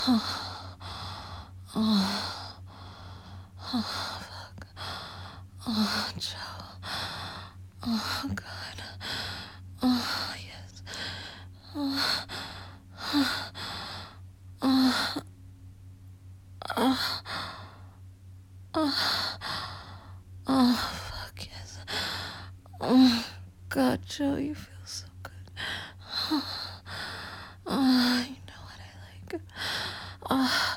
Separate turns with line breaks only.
Oh, fuck. Oh, Joe. Oh, God. Oh, yes. Oh, oh, oh, oh, oh, fuck, yes. Oh, God, Joe, you feel so good. Oh, you know what I like. Oh,